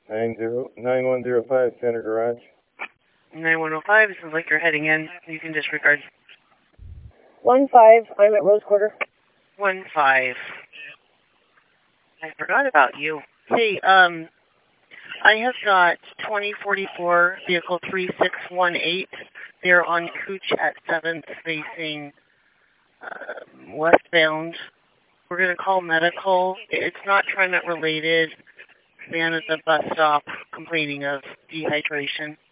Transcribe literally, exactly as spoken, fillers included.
Nine zero nine one zero five Center Garage. nine one oh five, this is like you're heading in. You can disregard. One five, I'm at Rose Quarter. One five. I forgot about you. Hey, um, I have got twenty forty-four, vehicle three six one eight. They're on Cooch at seventh, facing uh, westbound. We're going to call medical. It's not TriMet related. Man at the bus stop complaining of dehydration.